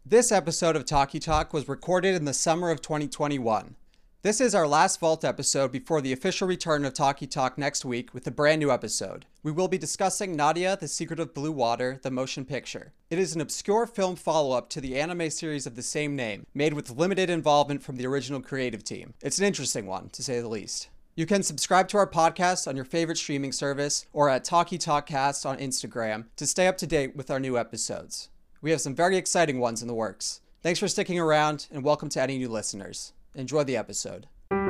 This episode of Talkie Talk was recorded in the summer of 2021. This is our last Vault episode before the official return of Talkie Talk next week with a brand new episode. We will be discussing Nadia, The Secret of Blue Water, the motion picture. It is an obscure film follow-up to the anime series of the same name, made with limited involvement from the original creative team. It's an interesting one, to say the least. You can subscribe to our podcast on your favorite streaming service or at Talkie Talkcast on Instagram to stay up to date with our new episodes. We have some very exciting ones in the works. Thanks for sticking around, and welcome to any new listeners. Enjoy the episode.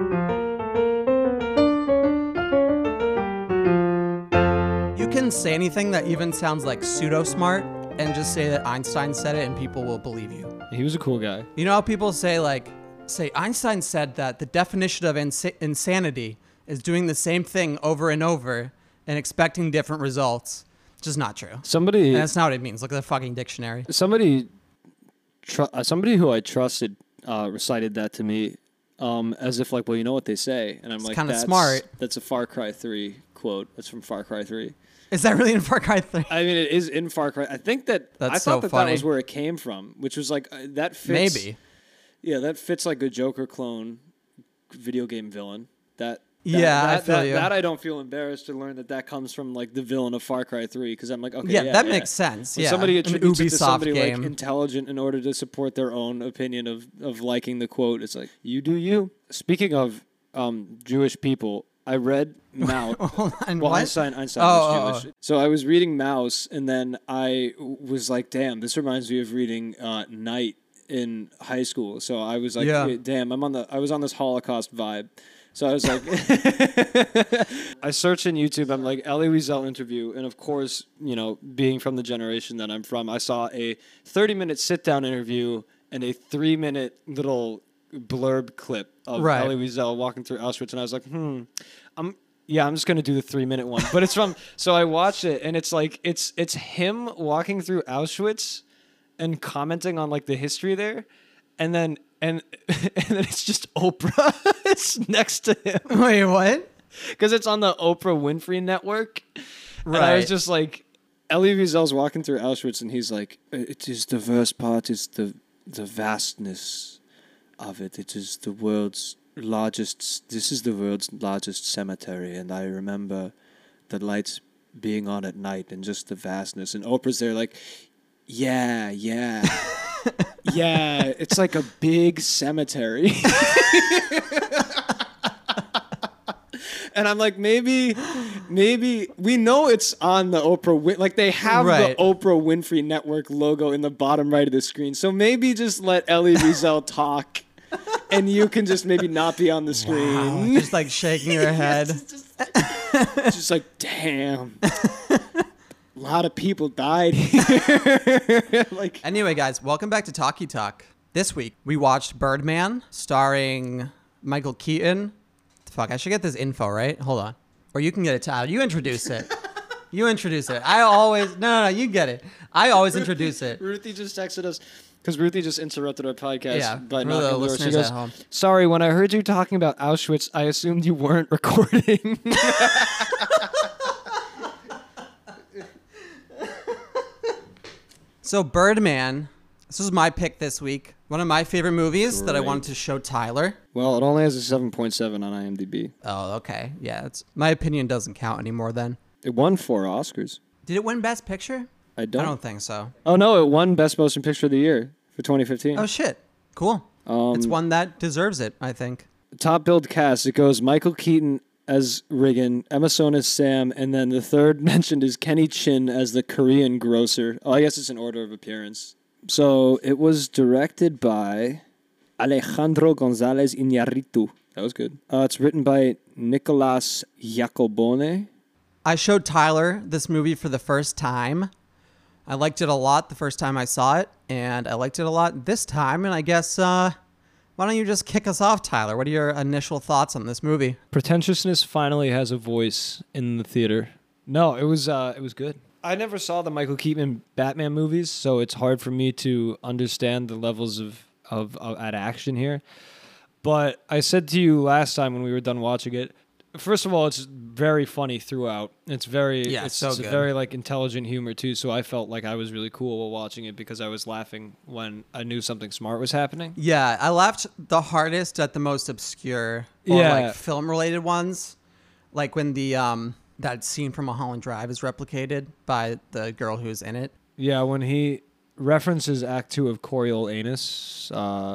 You can say anything that even sounds like pseudo-smart and just say that Einstein said it and people will believe you. He was a cool guy. You know how people say Einstein said that the definition of insanity is doing the same thing over and over and expecting different results. Just not true. And that's not what it means. Look at the fucking dictionary. Somebody who I trusted recited that to me as if like, well, you know what they say, and I'm it's like, kind of smart. That's a Far Cry 3 quote. That's from Far Cry 3. Is that really in Far Cry 3? I mean, it is in Far Cry. I think that I thought that was where it came from, which was like that fits. Maybe. Yeah, that fits like a Joker clone video game villain. I feel you. That I don't feel embarrassed to learn that comes from like the villain of Far Cry 3 because I'm like, okay, that makes sense. When yeah, somebody attributes it to somebody game. like intelligent in order to support their own opinion of liking the quote, it's like you do you. Speaking of Jewish people, I read Maus. Einstein was Jewish. So I was reading Maus, and then I was like, damn, this reminds me of reading Night in high school. So I was like, damn, I was on this Holocaust vibe. So I was like, I searched in YouTube, I'm like, Elie Wiesel interview. And of course, you know, being from the generation that I'm from, I saw a 30-minute sit-down interview and a 3-minute little blurb clip of Elie Wiesel walking through Auschwitz. And I was like, I'm just going to do the 3-minute one. But it's from, so I watched it and it's like, it's him walking through Auschwitz and commenting on like the history there. And then it's just Oprah. It's next to him. Wait, what? Because it's on the Oprah Winfrey Network. Right. And I was just like, Elie Wiesel's walking through Auschwitz, and he's like, "It is the worst part is the vastness of it. It is the world's largest. This is the world's largest cemetery, and I remember the lights being on at night and just the vastness." And Oprah's there, like, yeah. Yeah, it's like a big cemetery. And I'm like, maybe we know it's on the Oprah like they have the Oprah Winfrey Network logo in the bottom right of the screen. So maybe just let Elie Wiesel talk and you can just maybe not be on the screen. Wow, just like shaking your head. just like, damn. A lot of people died here. Anyway, guys, welcome back to Talkie Talk. This week, we watched Birdman, starring Michael Keaton. Fuck, I should get this info, right? Hold on. Or you can get it, Tyler. You introduce it. You get it. I always introduce it. Ruthie just texted us, because Ruthie just interrupted our podcast by not the listeners she goes, at home. Sorry, when I heard you talking about Auschwitz, I assumed you weren't recording. So Birdman, this was my pick this week. One of my favorite movies that I wanted to show Tyler. Well, it only has a 7.7 on IMDb. Oh, okay. Yeah, my opinion doesn't count anymore then. It won 4 Oscars. Did it win Best Picture? I don't think so. Oh, no, it won Best Motion Picture of the Year for 2015. Oh, shit. Cool. It's one that deserves it, I think. Top billed cast, it goes Michael Keaton as Riggin, Emma Stone as Sam, and then the third mentioned is Kenny Chin as the Korean grocer. Oh, I guess it's in order of appearance. So it was directed by Alejandro González Iñárritu. That was good. It's written by Nicolas Jacobone. I showed Tyler this movie for the first time. I liked it a lot the first time I saw it, and I liked it a lot this time, and I guess... why don't you just kick us off, Tyler? What are your initial thoughts on this movie? Pretentiousness finally has a voice in the theater. No, it was good. I never saw the Michael Keaton Batman movies, so it's hard for me to understand the levels of action here. But I said to you last time when we were done watching it, first of all, it's very funny throughout. It's very, it's so good. very like intelligent humor too. So I felt like I was really cool while watching it because I was laughing when I knew something smart was happening. Yeah, I laughed the hardest at the most obscure or like film related ones, like when the that scene from Mulholland Drive is replicated by the girl who's in it. Yeah, when he references Act 2 of Coriolanus,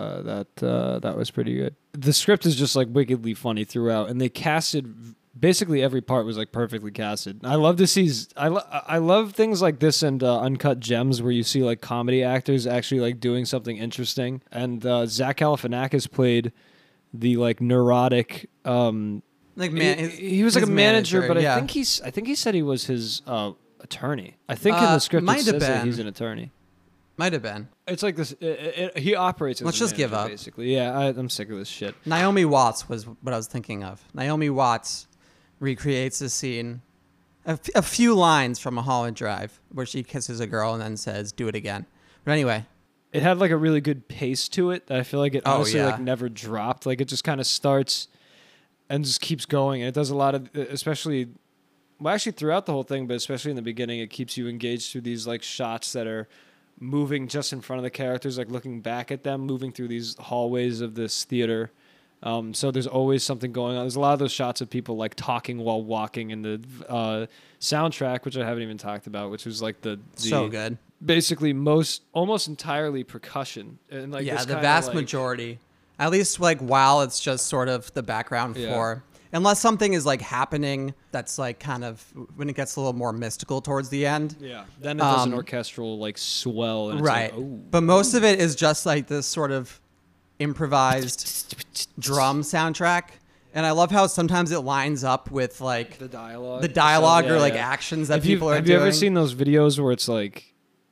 that was pretty good. The script is just like wickedly funny throughout, and they casted basically every part was like perfectly casted. I love to see. I love things like this and Uncut Gems where you see like comedy actors actually like doing something interesting. And Zach Galifianakis played the like neurotic. Like man, he was like a manager, but yeah. I think he said he was his attorney. I think in the script it says that he's an attorney. Might have been. It's like this. He operates as Let's just give up. Basically, yeah. I'm sick of this shit. Naomi Watts was what I was thinking of. Naomi Watts recreates a scene, a few lines from Mulholland Drive, where she kisses a girl and then says, "Do it again." But anyway, it had like a really good pace to it. That I feel like it honestly like never dropped. Like it just kind of starts and just keeps going. And it does a lot of, especially, well, actually throughout the whole thing, but especially in the beginning, it keeps you engaged through these like shots that are moving just in front of the characters, like looking back at them, moving through these hallways of this theater. So there's always something going on. There's a lot of those shots of people like talking while walking in the soundtrack, which I haven't even talked about, which was like the so good. Basically almost entirely percussion. And like the vast majority. At least like while it's just sort of the background for. Unless something is like happening that's like kind of when it gets a little more mystical towards the end. Yeah. Then it does an orchestral like swell. And right. It's like, but most of it is just like this sort of improvised drum soundtrack. And I love how sometimes it lines up with like the dialogue or like actions that people are doing. Have you ever seen those videos where it's like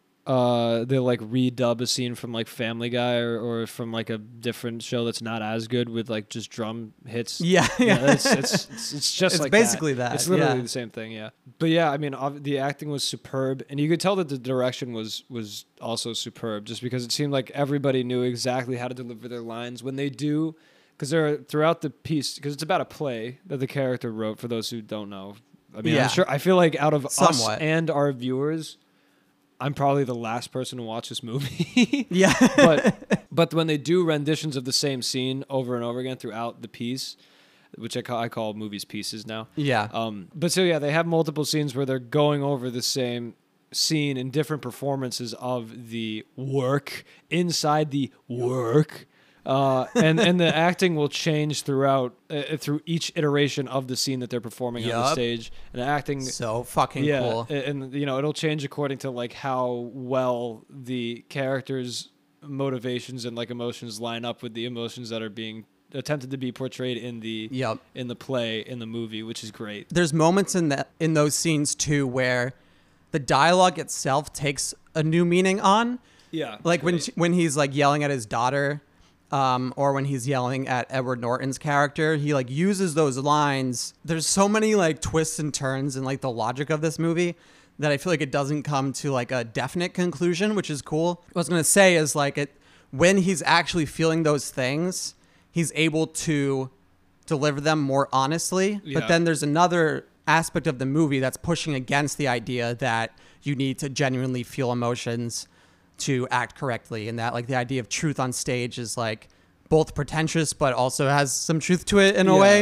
they like redub a scene from like Family Guy or from like a different show that's not as good with like just drum hits? Yeah. It's just like basically that. It's literally the same thing, yeah. But yeah, I mean, the acting was superb, and you could tell that the direction was also superb, just because it seemed like everybody knew exactly how to deliver their lines when they do, because they're throughout the piece, because it's about a play that the character wrote. For those who don't know, I mean, I'm sure. I feel like out of us and our viewers, I'm probably the last person to watch this movie. Yeah. but when they do renditions of the same scene over and over again throughout the piece, which I call movies pieces now. Yeah. But so yeah, they have multiple scenes where they're going over the same scene in different performances of the work inside the work. And the acting will change throughout through each iteration of the scene that they're performing on the stage. And the acting so fucking cool. And you know, it'll change according to like how well the characters' motivations and like emotions line up with the emotions that are being attempted to be portrayed in the play, in the movie, which is great. There's moments in those scenes too where the dialogue itself takes a new meaning on. Yeah. Like when he's like yelling at his daughter. Or when he's yelling at Edward Norton's character, he like uses those lines. There's so many like twists and turns in like the logic of this movie that I feel like it doesn't come to like a definite conclusion, which is cool. What I was going to say is like when he's actually feeling those things, he's able to deliver them more honestly. Yeah. But then there's another aspect of the movie that's pushing against the idea that you need to genuinely feel emotions to act correctly, and that like the idea of truth on stage is like both pretentious but also has some truth to it in a way.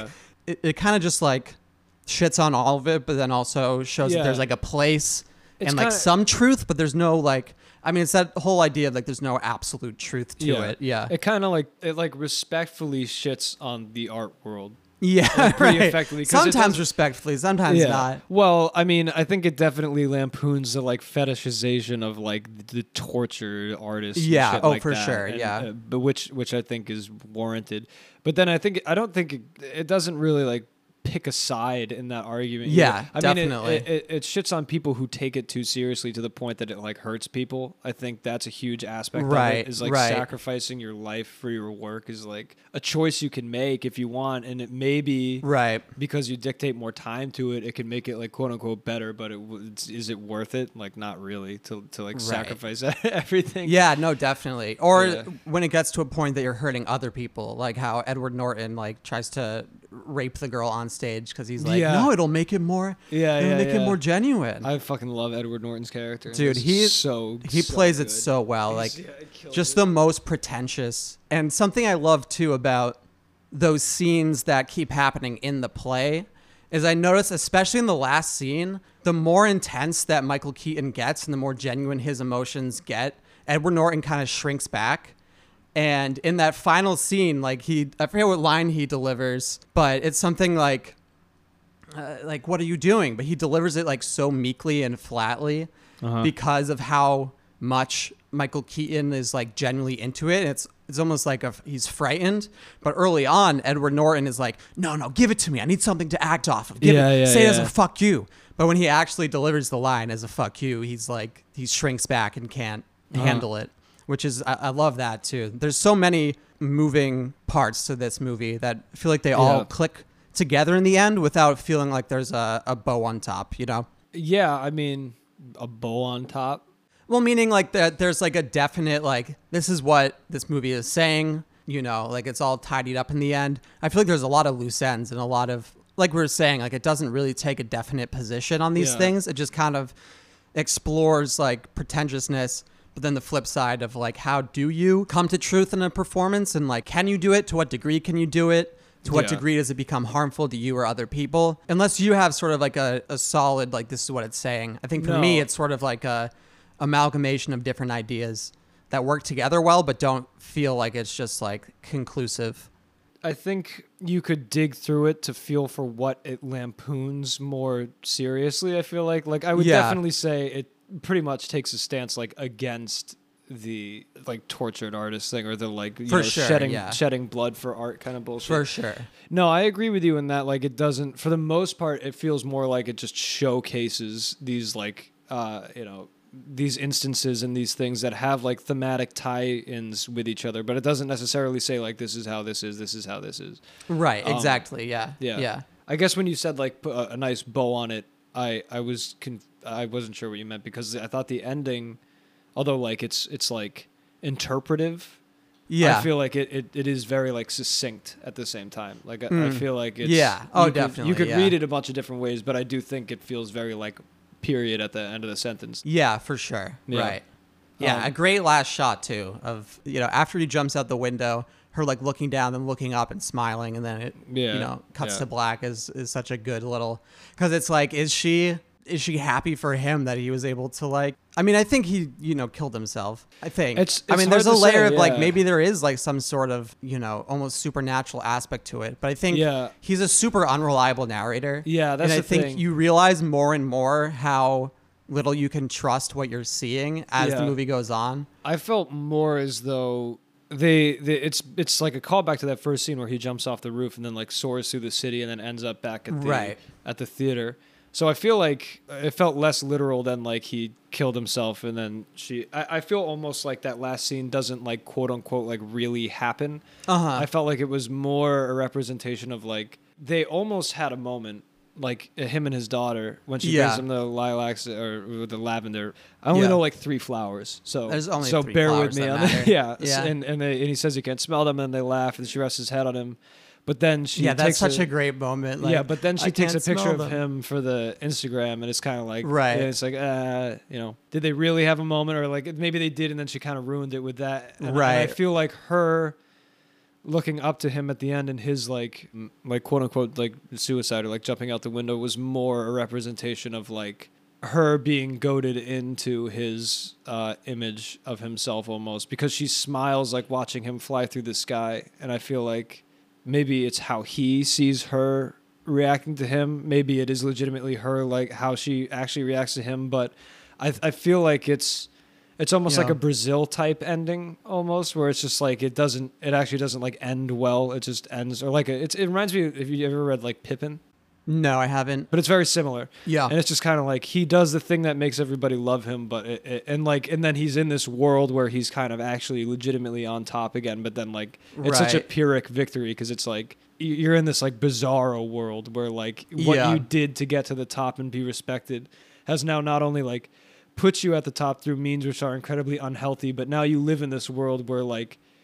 It kind of just like shits on all of it, but then also shows that there's like a place and like some truth, but there's no like, I mean, it's that whole idea of like there's no absolute truth to it. Yeah, it kind of like respectfully shits on the art world. Yeah, like pretty effectively. Sometimes respectfully, sometimes not. Well, I mean, I think it definitely lampoons the like fetishization of like the torture artists. Yeah, and shit like for that. sure. And, yeah, but which I think is warranted. But then I don't think it doesn't really like pick a side in that argument. Yeah, I definitely. mean, it shits on people who take it too seriously to the point that it like hurts people. I think that's a huge aspect of it, is like sacrificing your life for your work is like a choice you can make if you want, and it may be because you dictate more time to it, it can make it like quote unquote better, but is it worth it? Like not really to like sacrifice everything. Yeah, no, definitely. Or when it gets to a point that you're hurting other people, like how Edward Norton like tries to rape the girl on stage because he's like, no, it'll make it more, it more genuine. I fucking love Edward Norton's character, dude. He plays it so well. Like, just the most pretentious. And something I love too about those scenes that keep happening in the play is I notice, especially in the last scene, the more intense that Michael Keaton gets and the more genuine his emotions get, Edward Norton kind of shrinks back. And in that final scene, like I forget what line he delivers, but it's something like, what are you doing? But he delivers it like so meekly and flatly because of how much Michael Keaton is like genuinely into it. It's almost like he's frightened. But early on, Edward Norton is like, no, give it to me. I need something to act off of. Say it as a fuck you. But when he actually delivers the line as a fuck you, he's like, he shrinks back and can't handle it. Which is, I love that too. There's so many moving parts to this movie that I feel like they all click together in the end without feeling like there's a bow on top, you know? Yeah, I mean, a bow on top? Well, meaning like that there's like a definite, like, this is what this movie is saying, you know, like it's all tidied up in the end. I feel like there's a lot of loose ends and a lot of, like we were saying, like it doesn't really take a definite position on these things. It just kind of explores like pretentiousness. But then the flip side of like, how do you come to truth in a performance? And like, can you do it? To what degree can you do it? To what degree does it become harmful to you or other people? Unless you have sort of like a solid, like, this is what it's saying. I think for me, it's sort of like a amalgamation of different ideas that work together well, but don't feel like it's just like conclusive. I think you could dig through it to feel for what it lampoons more seriously. I feel like I would definitely say it pretty much takes a stance like against the like tortured artist thing or the like shedding blood for art kind of bullshit. For sure. No, I agree with you in that like it doesn't, for the most part, it feels more like it just showcases these like these instances and these things that have like thematic tie-ins with each other, but it doesn't necessarily say like this is how this is how this is. Right, exactly. Yeah. I guess when you said like put a nice bow on it, I wasn't sure what you meant because I thought the ending, although like it's like interpretive, I feel like it is very like succinct at the same time. Like I feel like it's definitely you could read it a bunch of different ways, but I do think it feels very like period at the end of the sentence. Yeah, for sure. Yeah. Right. Yeah, a great last shot too of, you know, after he jumps out the window, her like looking down and looking up and smiling, and then it cuts to black is such a good little, because it's like, is she happy for him that he was able to like, I mean, I think he, you know, killed himself. I think it's I mean, there's a layer of like, maybe there is like some sort of, you know, almost supernatural aspect to it, but I think he's a super unreliable narrator. Yeah, that's and I the thing. think you realize more and more how little you can trust what you're seeing as the movie goes on. I felt more as though it's like a callback to that first scene where he jumps off the roof and then like soars through the city and then ends up back at the theater. So I feel like it felt less literal than like he killed himself and then I feel almost like that last scene doesn't like quote unquote like really happen. I felt like it was more a representation of like they almost had a moment, like him and his daughter, when she brings him the lilacs or the lavender. I only know like 3 flowers, so there's only so 3 bear flowers with me on that. And he says he can't smell them, and they laugh, and she rests his head on him. But then she that's such a great moment. Like, but then she takes a picture of him for the Instagram, and it's kind of like it's like you know, did they really have a moment, or like maybe they did, and then she kind of ruined it with that. And I feel like her looking up to him at the end and his like quote unquote like suicide or like jumping out the window was more a representation of like her being goaded into his image of himself almost, because she smiles like watching him fly through the sky, and I feel like maybe it's how he sees her reacting to him. Maybe it is legitimately her, like how she actually reacts to him, but I feel like it's almost like a Brazil type ending almost, where it's just like it actually doesn't like end well. It just ends, or like it reminds me of, if you ever read like Pippin. No, I haven't. But it's very similar. Yeah. And it's just kind of like he does the thing that makes everybody love him, but and then he's in this world where he's kind of actually legitimately on top again, but then like it's such a Pyrrhic victory, because it's like you're in this like bizarro world where like what you did to get to the top and be respected has now not only like put you at the top through means which are incredibly unhealthy, but now you live in this world where like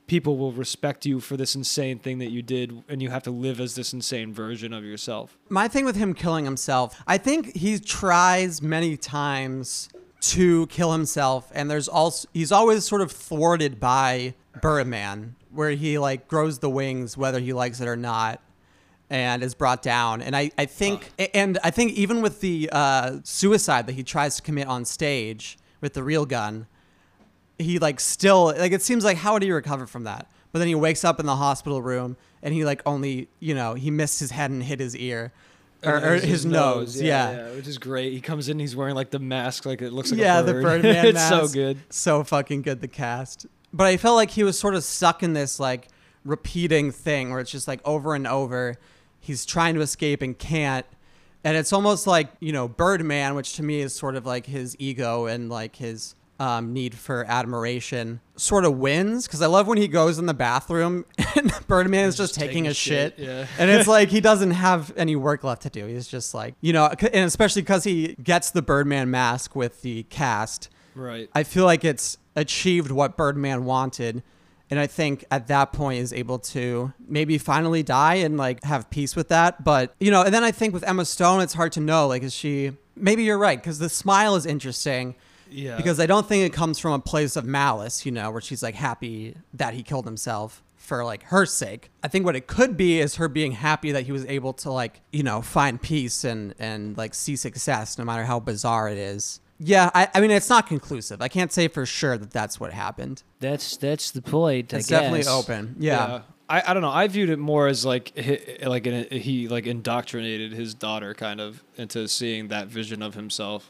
people will respect you for this insane thing that you did, and you have to live as this insane version of yourself. My thing with him killing himself, I think he tries many times to kill himself, and he's always sort of thwarted by Birdman, where he like grows the wings whether he likes it or not, and is brought down. And I think even with the suicide that he tries to commit on stage with the real gun, he like still like, it seems like, how would he recover from that? But then he wakes up in the hospital room and he like only, he missed his head and hit his ear. Or his nose. Yeah, which is great. He comes in, he's wearing like the mask, like it looks like a bird. The Birdman it's mask. So good. So fucking good, the cast. But I felt like he was sort of stuck in this like repeating thing where it's just like over and over. He's trying to escape and can't. And it's almost like, Birdman, which to me is sort of like his ego and like his need for admiration, sort of wins, because I love when he goes in the bathroom and Birdman is just taking a shit. Yeah. And it's like he doesn't have any work left to do. He's just like, and especially because he gets the Birdman mask with the cast. Right. I feel like it's achieved what Birdman wanted. And I think at that point is able to maybe finally die and like have peace with that. But, and then I think with Emma Stone, it's hard to know, like, maybe you're right, because the smile is interesting. Yeah. Because I don't think it comes from a place of malice, where she's like happy that he killed himself for like her sake. I think what it could be is her being happy that he was able to like, find peace and like see success no matter how bizarre it is. Yeah, I mean, it's not conclusive. I can't say for sure that that's what happened. That's the point, I guess. It's definitely open. Yeah. I don't know. I viewed it more as like he indoctrinated his daughter kind of into seeing that vision of himself.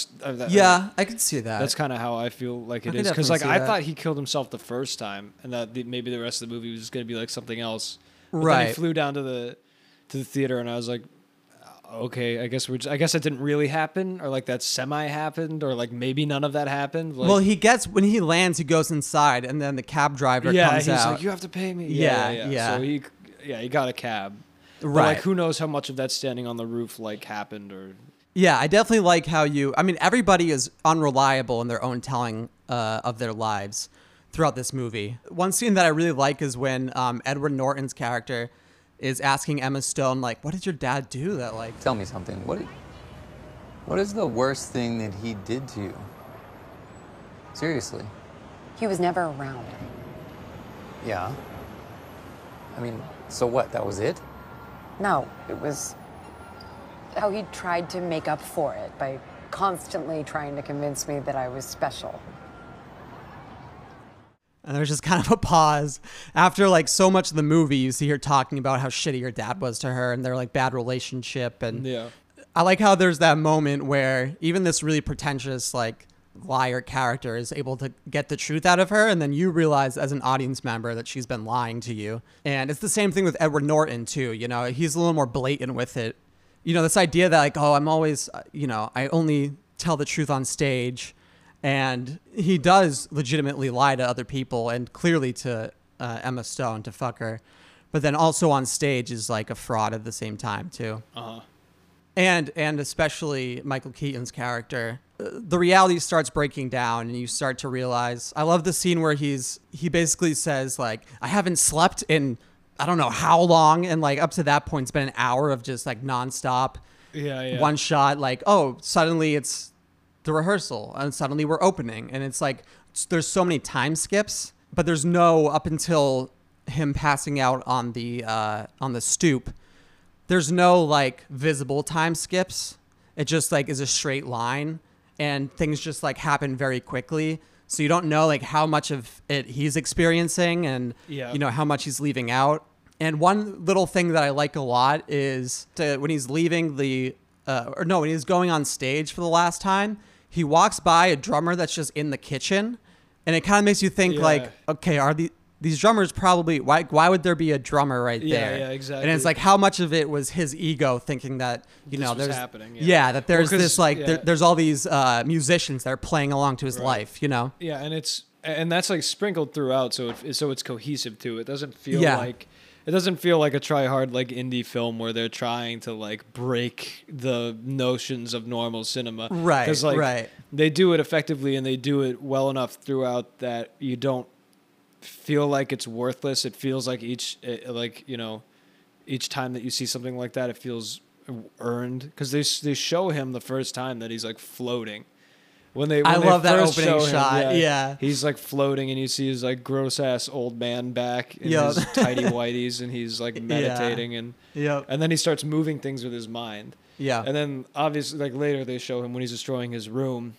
I could see that. That's kind of how I feel like it is, because like I thought he killed himself the first time, and that maybe the rest of the movie was just going to be like something else. But then he flew down to the theater, and I was like, okay, I guess it didn't really happen, or like that semi happened, or like maybe none of that happened. Like, well, when he lands, he goes inside, and then the cab driver comes out. Yeah, he's like, you have to pay me. Yeah. So he got a cab. Right. But like, who knows how much of that standing on the roof like happened, or. Yeah, I definitely like how everybody is unreliable in their own telling of their lives throughout this movie. One scene that I really like is when Edward Norton's character is asking Emma Stone, like, what did your dad do that, like... Tell me something. What is the worst thing that he did to you? Seriously. He was never around. Yeah. I mean, so what? That was it? No, it was how he tried to make up for it by constantly trying to convince me that I was special. And there's just kind of a pause. After like so much of the movie, you see her talking about how shitty her dad was to her and their like bad relationship. And yeah. I like how there's that moment where even this really pretentious like liar character is able to get the truth out of her. And then you realize as an audience member that she's been lying to you. And it's the same thing with Edward Norton too. He's a little more blatant with it. This idea that like, oh, I'm always, I only tell the truth on stage. And he does legitimately lie to other people and clearly to Emma Stone to fuck her. But then also on stage is like a fraud at the same time, too. Uh-huh. And especially Michael Keaton's character. The reality starts breaking down and you start to realize... I love the scene where he basically says, like, I haven't slept in I don't know how long. And like up to that point, it's been an hour of just like nonstop. Yeah. One shot. Like, oh, suddenly it's the rehearsal and suddenly we're opening, and it's like there's so many time skips, but there's no up until him passing out on the stoop, there's no like visible time skips. It just like is a straight line and things just like happen very quickly, so you don't know like how much of it he's experiencing and how much he's leaving out. And one little thing that I like a lot is when he's leaving when he's going on stage for the last time, he walks by a drummer that's just in the kitchen, and it kind of makes you think like, okay, are these drummers probably, why would there be a drummer right there? Yeah, exactly. And it's like how much of it was his ego thinking that, there's happening. that there's there's all these musicians that are playing along to his life, Yeah, and that's like sprinkled throughout, so it's cohesive too. It doesn't feel like a try-hard like indie film where they're trying to like break the notions of normal cinema. Right. Because they do it effectively and they do it well enough throughout that you don't feel like it's worthless. It feels like each time that you see something like that, it feels earned, because they show him the first time that he's like floating. I love that opening shot. Yeah, he's like floating, and you see his like gross ass old man back in his tidy whities, and he's like meditating, and then he starts moving things with his mind. Yeah, and then obviously like later they show him when he's destroying his room.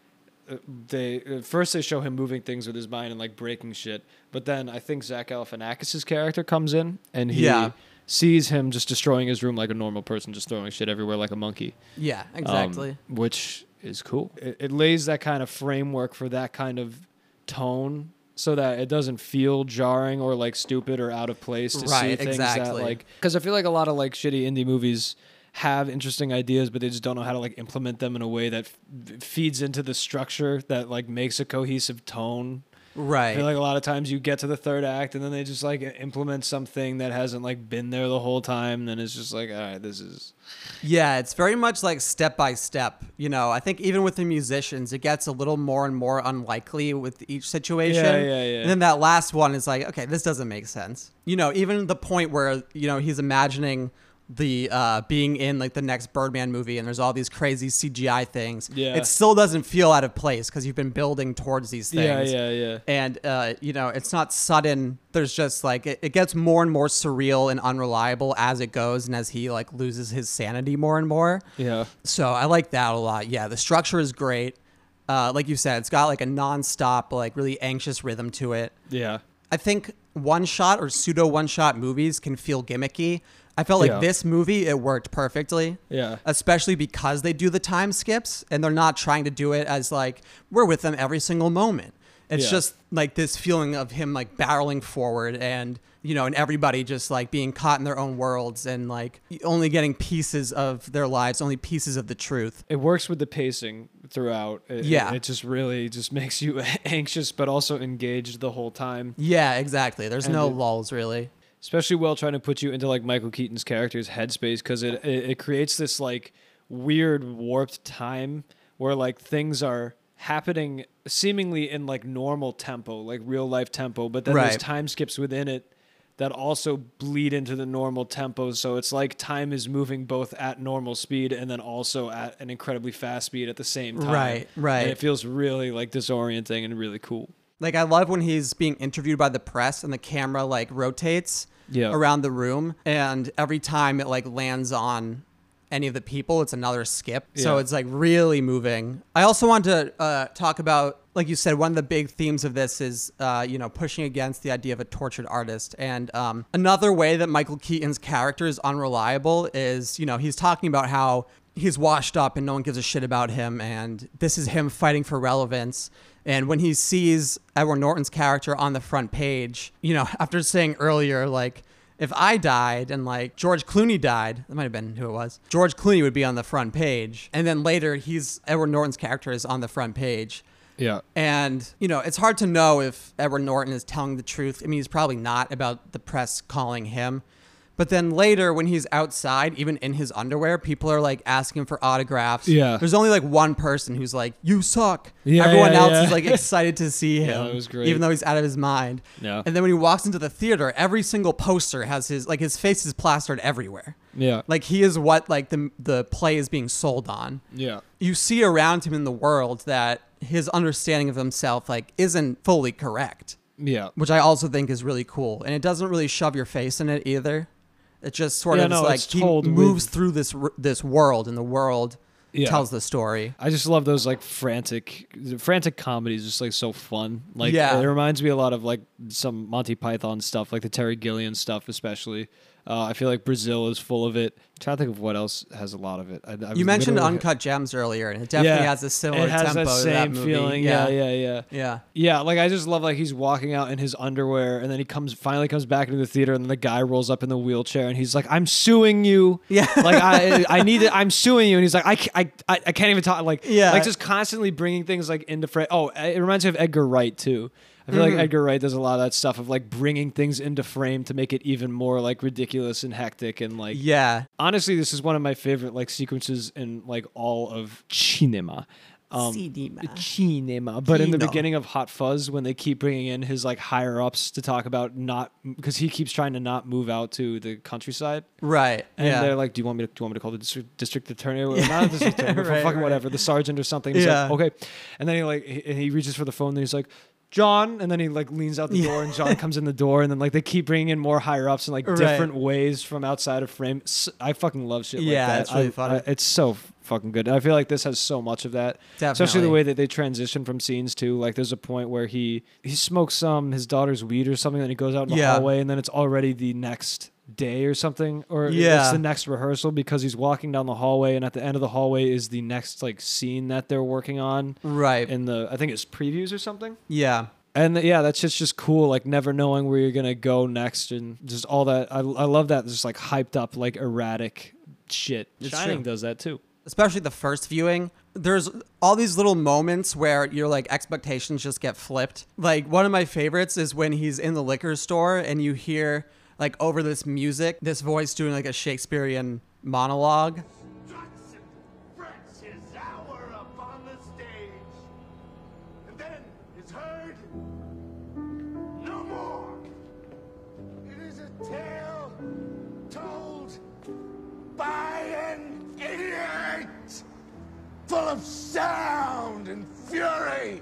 First they show him moving things with his mind and like breaking shit, but then I think Zach Galifianakis' character comes in and he sees him just destroying his room like a normal person, just throwing shit everywhere like a monkey. Yeah, exactly. Which is cool. It lays that kind of framework for that kind of tone, so that it doesn't feel jarring or like stupid or out of place to see things that like, because I feel like a lot of like shitty indie movies have interesting ideas, but they just don't know how to like implement them in a way that feeds into the structure that like makes a cohesive tone. Right. I feel like a lot of times you get to the third act and then they just like implement something that hasn't like been there the whole time. And then it's just like, all right, this is. Yeah, it's very much like step by step. You know, I think even with the musicians, it gets a little more and more unlikely with each situation. Yeah. And then that last one is like, okay, this doesn't make sense. You know, even the point where, you know, he's imagining the being in like the next Birdman movie and there's all these crazy CGI things. Yeah. It still doesn't feel out of place because you've been building towards these things. Yeah. And you know, it's not sudden. There's just like it gets more and more surreal and unreliable as it goes and as he like loses his sanity more and more. Yeah. So I like that a lot. Yeah, the structure is great. Like you said, it's got like a nonstop, like really anxious rhythm to it. Yeah. I think one shot or pseudo one shot movies can feel gimmicky. I felt like this movie, it worked perfectly. Yeah. Especially because they do the time skips and they're not trying to do it as like, we're with them every single moment. It's just like this feeling of him like barreling forward and, you know, and everybody just like being caught in their own worlds and like only getting pieces of their lives, only pieces of the truth. It works with the pacing throughout. It just really just makes you anxious, but also engaged the whole time. Yeah, exactly. There's no lulls really. Especially well trying to put you into like Michael Keaton's character's headspace, because it creates this like weird warped time where like things are happening seemingly in like normal tempo, like real life tempo, but then there's time skips within it that also bleed into the normal tempo. So it's like time is moving both at normal speed and then also at an incredibly fast speed at the same time. Right. And it feels really like disorienting and really cool. Like I love when he's being interviewed by the press and the camera like rotates around the room, and every time it like lands on any of the people, it's another skip. So it's like really moving. I also want to talk about, like you said, one of the big themes of this is, you know, pushing against the idea of a tortured artist. And another way that Michael Keaton's character is unreliable is, you know, he's talking about how he's washed up and no one gives a shit about him. And this is him fighting for relevance. And when he sees Edward Norton's character on the front page, you know, after saying earlier, like, if I died and like George Clooney died, that might have been who it was, George Clooney would be on the front page. And then later Edward Norton's character is on the front page. Yeah. And, you know, it's hard to know if Edward Norton is telling the truth. I mean, he's probably not, about the press calling him. But then later when he's outside, even in his underwear, people are like asking him for autographs. Yeah. There's only like one person who's like, you suck. Everyone else is like excited to see him. Yeah, it was great. Even though he's out of his mind. Yeah. And then when he walks into the theater, every single poster has his face is plastered everywhere. Yeah. Like he is what like the play is being sold on. Yeah. You see around him in the world that his understanding of himself like isn't fully correct. Yeah. Which I also think is really cool. And it doesn't really shove your face in it either. It just sort of like he moves through this world, and the world tells the story. I just love those like frantic comedies, just like so fun. Like it reminds me a lot of like some Monty Python stuff, like the Terry Gilliam stuff, especially. I feel like Brazil is full of it. I'm trying to think of what else has a lot of it. You mentioned Uncut Gems earlier, and it definitely has a similar tempo. It has that same to that feeling. Yeah. Like I just love like he's walking out in his underwear, and then he finally comes back into the theater, and then the guy rolls up in the wheelchair, and he's like, "I'm suing you." Yeah. Like I need it. I'm suing you, and he's like, I can't even talk. Like just constantly bringing things like into frame. Oh, it reminds me of Edgar Wright too. I feel like Edgar Wright does a lot of that stuff of like bringing things into frame to make it even more like ridiculous and hectic and like honestly, this is one of my favorite like sequences in like all of cinema. Cinema. But in the beginning of Hot Fuzz, when they keep bringing in his like higher ups to talk about not, because he keeps trying to not move out to the countryside, right? And they're like, "Do you want me to call the district attorney? Or not the district attorney, but fucking whatever, the sergeant or something?" He's like, "Okay," and then he reaches for the phone. And he's like, "John," and then he like leans out the door, and John comes in the door, and then like they keep bringing in more higher ups in like different ways from outside of frame. I fucking love shit like that. Yeah, it's really funny. It's so fucking good. I feel like this has so much of that. Definitely. Especially the way that they transition from scenes too. Like there's a point where he smokes his daughter's weed or something, and he goes out in the hallway, and then it's already the next day or something, or it's the next rehearsal, because he's walking down the hallway, and at the end of the hallway is the next like scene that they're working on. Right. In the, I think it's previews or something. Yeah. And that's just cool, like never knowing where you're gonna go next, and just all that. I love that, just like hyped up, like erratic shit. Shining does that too. Especially the first viewing. There's all these little moments where your like expectations just get flipped. Like one of my favorites is when he's in the liquor store and you hear like over this music, this voice doing like a Shakespearean monologue. Full of sound and fury,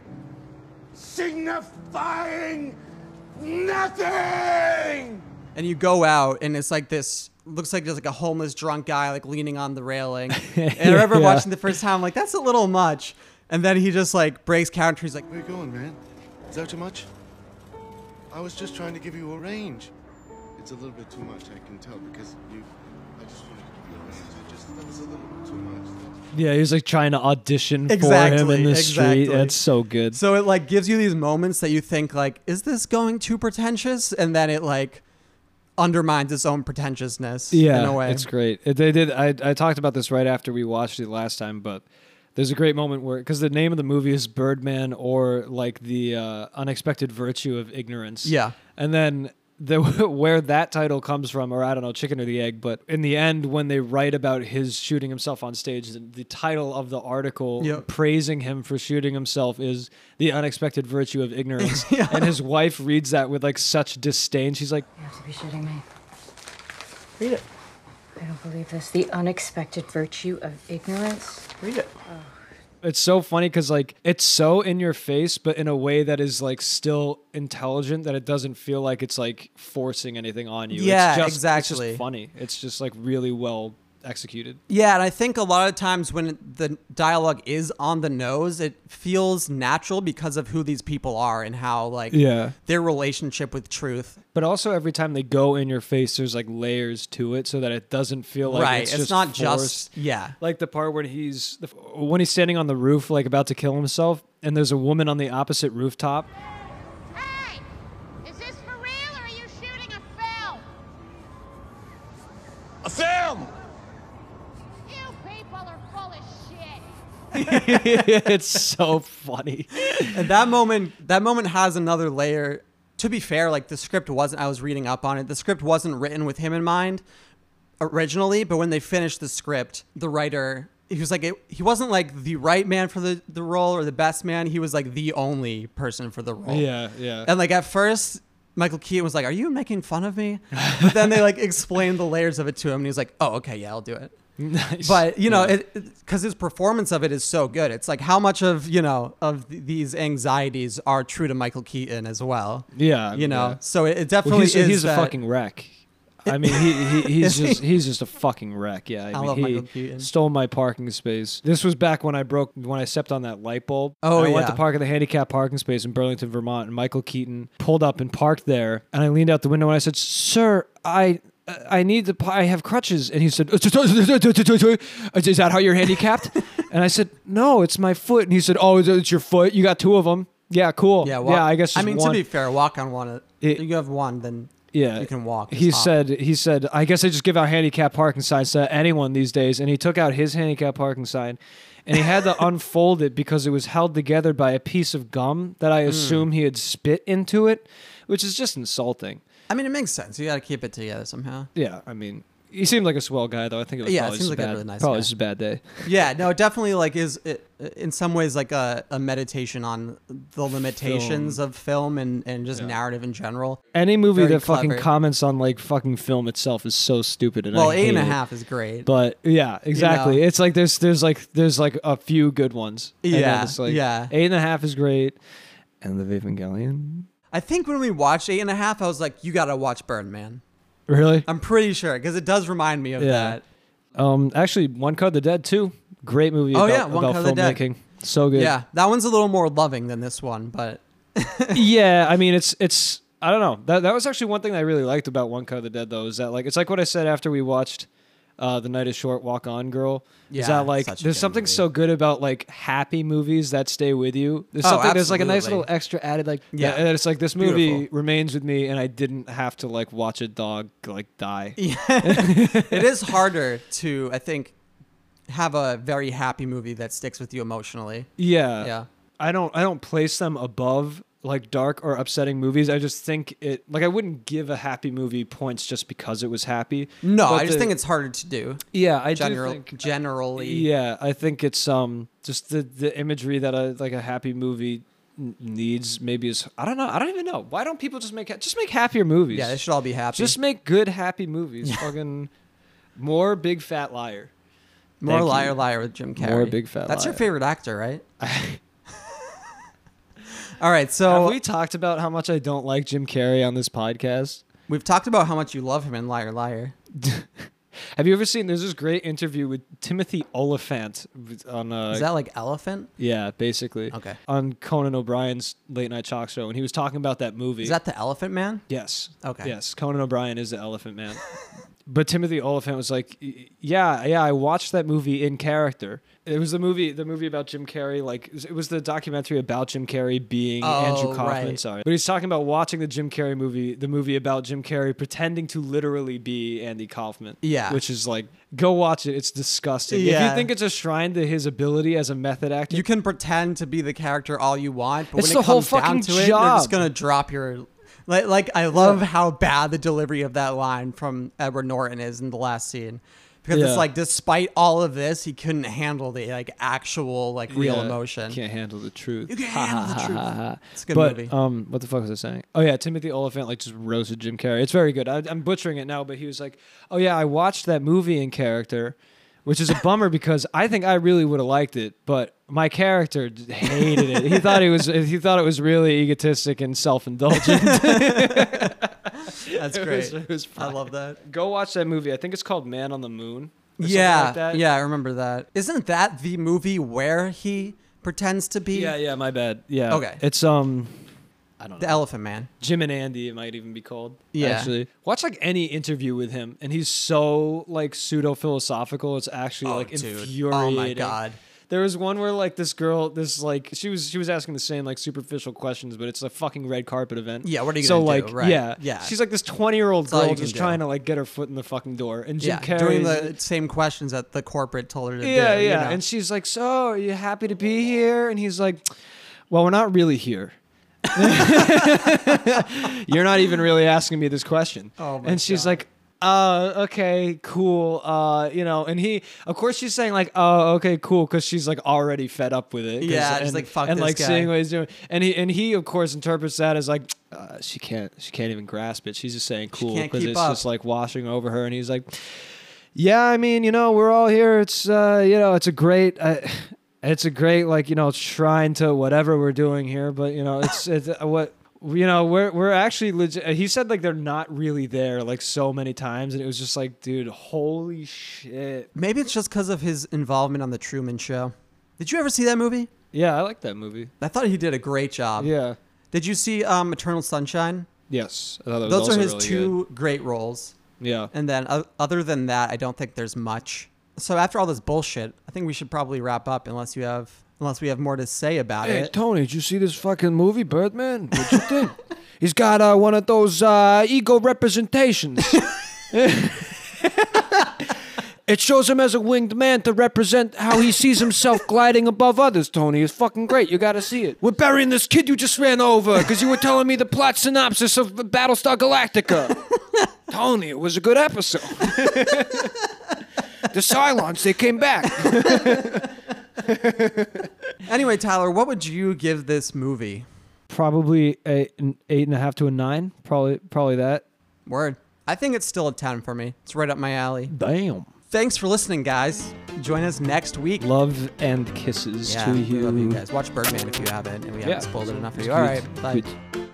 signifying nothing. And you go out, and it's like this. Looks like there's like a homeless drunk guy like leaning on the railing. And I remember watching the first time, like that's a little much. And then he just like breaks character. He's like, "Where you going, man? Is that too much? I was just trying to give you a range. It's a little bit too much, I can tell, because I just wanted to give you a range. That was a little bit too much." Yeah, he was like trying to audition for him in the street. That's so good. So it like gives you these moments that you think like, is this going too pretentious? And then it like undermines its own pretentiousness in a way. It's great. They did. I talked about this right after we watched it last time, but there's a great moment where, because the name of the movie is Birdman, or like the unexpected virtue of ignorance. Yeah. And then where that title comes from, or I don't know, chicken or the egg, but in the end, when they write about his shooting himself on stage, the title of the article praising him for shooting himself is The Unexpected Virtue of Ignorance. And his wife reads that with like such disdain. She's like, "You have to be shitting me. Read it. I don't believe this. The Unexpected Virtue of Ignorance." Read it. Oh. It's so funny because like it's so in your face, but in a way that is like still intelligent, that it doesn't feel like it's like forcing anything on you. Yeah, it's just, exactly. It's just funny. It's just like really well executed. Yeah, and I think a lot of times when the dialogue is on the nose, it feels natural because of who these people are and how like their relationship with truth. But also every time they go in your face, there's like layers to it, so that it doesn't feel like it's just not forced. just like the part where he's standing on the roof, like about to kill himself, and there's a woman on the opposite rooftop. Hey, is this for real, or are you shooting a film? A film. It's so funny. And that moment has another layer. To be fair, like the script wasn't, I was reading up on it, the script wasn't written with him in mind originally, but when they finished the script, the writer, he was like, he wasn't like the right man for the role or the best man. He was like the only person for the role. Yeah. And like at first, Michael Keaton was like, "Are you making fun of me?" But then they like explained the layers of it to him, and he was like, "Oh, okay, yeah, I'll do it." Nice. But you know, because his performance of it is so good. It's like how much of these anxieties are true to Michael Keaton as well. Yeah, So it definitely is. He's a fucking wreck. I mean, he's just a fucking wreck. Yeah, I mean, love Michael Keaton. Stole my parking space. This was back when I stepped on that light bulb. Oh, I went to park in the handicap parking space in Burlington, Vermont, and Michael Keaton pulled up and parked there. And I leaned out the window and I said, "Sir, I have crutches." And he said, "Is that how you're handicapped?" And I said, "No, it's my foot." And he said, "Oh, it's your foot? You got two of them? Yeah, cool. Yeah, I guess just one." To be fair, walk on one. If you have one, then you can walk. He said, "I guess I just give out handicap parking signs to anyone these days." And he took out his handicap parking sign, and he had to unfold it because it was held together by a piece of gum that I assume he had spit into it, which is just insulting. I mean, it makes sense. You got to keep it together somehow. Yeah, I mean, He seemed like a swell guy, though. I think it was probably, it seems like a really nice probably guy. just a bad day. Yeah, no, it definitely like is in some ways like a meditation on the limitations of film and just narrative in general. Any movie Very that fucking clever. comments on like fucking film itself is so stupid. And Well, I hate 8.5 it. is great. But yeah, exactly. You know? It's like there's like a few good ones. And then Yeah, it's like, yeah. 8.5 is great. And the Evangelion. I think when we watched 8.5, I was like, you gotta watch Birdman. Really? I'm pretty sure because it does remind me of Yeah. that. Actually, One Cut of the Dead too. Great movie. Oh, about, yeah, One about Cut of the Dead. filmmaking. So good. Yeah, that one's a little more loving than this one, but Yeah, I mean it's I don't know. That was actually one thing that I really liked about One Cut of the Dead though, is that like it's like what I said after we watched The Night is Short, Walk On Girl. Yeah, is that like such a there's good something movie. so good about like happy movies that stay with you. There's Oh, something there's like a nice absolutely. little extra added like Yeah. and it's like this movie Beautiful. remains with me and I didn't have to like watch a dog like die. it is harder to, I think, have a very happy movie that sticks with you emotionally. Yeah. Yeah. I don't place them above like dark or upsetting movies. I just think it like I wouldn't give a happy movie points just because it was happy. No, But I just the- think it's harder to do. yeah, I do think Generally. yeah, I think it's just the imagery that a happy movie needs maybe is I don't know. I don't even know. Why don't people just make happier movies? Yeah, they should all be happy. just make good happy movies. Fucking more Big Fat Liar. More Thank Liar you. Liar with Jim Carrey. More Big Fat That's your Liar. favorite actor, right? All right, Have so we talked about how much I don't like Jim Carrey on this podcast? we've talked about how much you love him in Liar Liar. Have you ever seen? There's this great interview with Timothy Oliphant on. Is that like Elephant? Yeah, basically. Okay. On Conan O'Brien's late night talk show, and he was talking about that movie. Is that the Elephant Man? Yes. Okay. Yes, Conan O'Brien is the Elephant Man. But Timothy Oliphant was like, yeah, I watched that movie in character. It was the movie about Jim Carrey. Like, it was the documentary about Jim Carrey being Andrew Kaufman. right. Sorry, but he's talking about watching the Jim Carrey movie, the movie about Jim Carrey pretending to literally be Andy Kaufman. Yeah. which is like, go watch it. It's disgusting. If Yeah. you think it's a shrine to his ability as a method actor, You can pretend to be the character all you want, but It's when the it whole comes down fucking to it, you're job. just gonna drop your. Like I love how bad the delivery of that line from Edward Norton is in the last scene, because Yeah. it's like despite all of this, he couldn't handle the like actual like real Yeah, emotion. Can't handle the truth. You can't handle the truth. It's a good But movie. what the fuck was I saying? Oh yeah, Timothy Oliphant like just roasted Jim Carrey. It's very good. I'm butchering it now, but he was like, "Oh yeah, I watched that movie in character," which is a bummer because I think I really would have liked it, but my character hated it. He thought it was really egotistic and self-indulgent. That's great. It was I fine. love that. Go watch that movie. I think it's called Man on the Moon. Or Yeah, something like that. yeah, I remember that. Isn't that the movie where he pretends to be Yeah, my bad. Yeah. Okay. It's I don't know. the Elephant Man? Jim and Andy, it might even be called. Yeah. Actually, watch like any interview with him, and he's so like pseudo philosophical. It's actually like infuriating. Oh my god. There was one where like this girl, she was asking the same like superficial questions, but it's a fucking red carpet event. Yeah, what are you so gonna like do? Right. yeah, Yeah. She's like this 20-year-old all girl you can just do. trying to like get her foot in the fucking door, and Jim Yeah, Carrey doing the same questions that the corporate told her to do. yeah, you know? and she's like, "So, are you happy to be here?" And he's like, "Well, we're not really here." You're not even really asking me this question. Oh my and she's God. like, okay, cool. And he, of course, she's saying like, oh, okay, cool, because she's like already fed up with it. 'cause- Yeah, just and, like, fuck and this like guy. seeing what he's doing, and he of course interprets that as like, she can't even grasp it. She's just saying cool can't because keep it's up. just like washing over her, and he's like, yeah, I mean, we're all here. It's it's a great. It's a great shrine to whatever we're doing here, but it's what. We're actually legit. He said like they're not really there like so many times, and it was just like, dude, holy shit. Maybe it's just because of his involvement on the Truman Show. Did you ever see that movie? Yeah, I like that movie. I thought he did a great job. Yeah. Did you see Eternal Sunshine? Yes. I thought that was Those also are his really two great roles. good. Yeah. And then other than that, I don't think there's much. So after all this bullshit, I think we should probably wrap up unless we have more to say about Hey, it. Tony, did you see this fucking movie, Birdman? What'd you think? He's got one of those ego representations. It shows him as a winged man to represent how he sees himself gliding above others, Tony. It's fucking great. You gotta see it. We're burying this kid you just ran over because you were telling me the plot synopsis of Battlestar Galactica. Tony, it was a good episode. The Cylons, they came back. Anyway, Tyler, what would you give this movie? Probably an 8.5 to a 9. Probably that. Word. I think it's still a 10 for me. It's right up my alley. Damn. Thanks for listening, guys. Join us next week. Love and kisses to you. Love you guys. Watch Birdman if you haven't, and we haven't spoiled it enough for you. All right, bye. Good.